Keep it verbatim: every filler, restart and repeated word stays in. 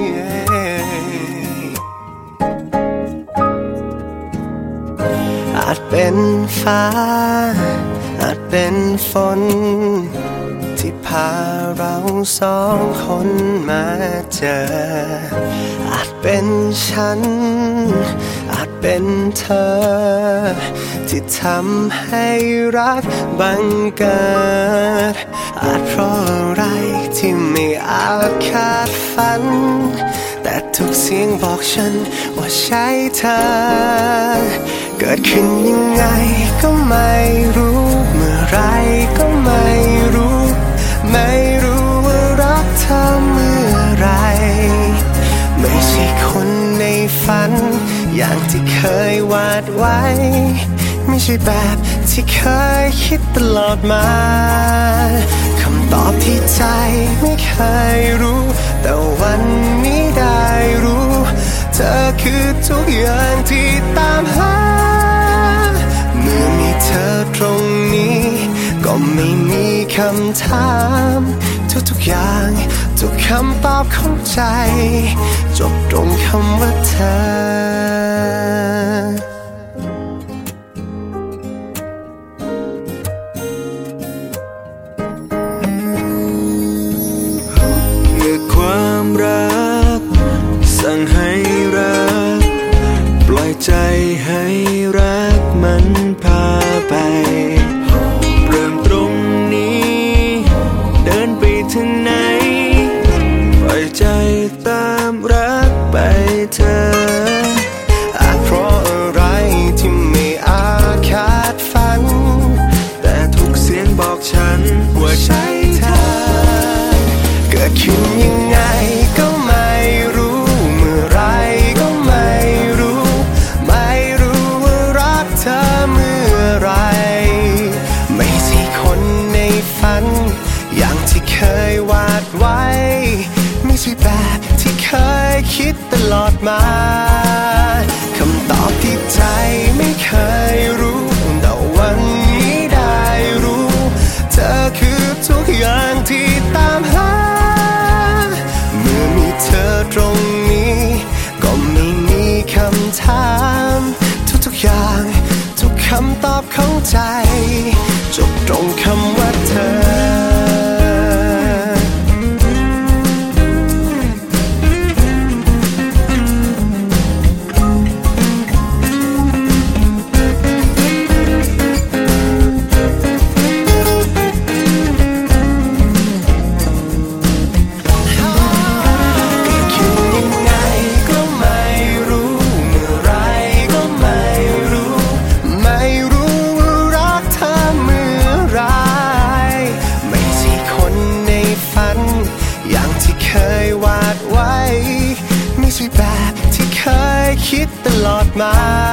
อาจเป็นฟ้าอาจเป็นฝนที่พาเราสองคนมาเจออาจเป็นฉันอาจเป็นเธอที่ทำให้รักบังเกิดอาจเพราะอะไรที่ไม่อาจคาดฝันแต่ทุกเสียงบอกฉันว่าใช่เธอเกิดขึ้นยังไงก็ไม่รู้เมื่อไรก็ไม่รู้ไม่รู้ว่ารักเธอเมื่อไรไม่ใช่คนในฝันอย่างที่เคยวาดไว้ไม่ใช่แบบที่เคยคิดตลอดมาคำตอบที่ใจไม่เคยรู้แต่วันนี้ได้รู้เธอคือทุกอย่างที่ตามหาเมื่อมีเธอตรงนี้ก็ไม่มีคำถามทุกๆอย่างทุกคำตอบของใจจบตรงคำว่าเธอความรักสั่งให้รักปล่อยใจให้รักมันพาไปเริ่มตรงนี้เดินไปถึงไหนปล่อยใจตามรักไปเธออาจเพราะอะไรที่ไม่อาจคาดฝันแต่ทุกเสียงบอกฉันว่าใช่เธอเกิดขึ้นยังไงก็ไม่รู้เมื่อไรก็ไม่รู้ไม่รู้ว่ารักเธอเมื่อไรไม่ใช่คนในฝันอย่างที่เคยวาดไว้ไม่ใช่แบบที่เคยคิดตลอดมาคำตอบที่ใจไม่เคยรู้แต่วันนี้ได้รู้เธอคือทุกอย่างที่ตามหาเมื่อมีเธอตรงนี้ก็ไม่มีคำถามทุกๆอย่างทุกคำตอบของใจจบตรงคำว่าเธอแบบที่เคยคิดตลอดมา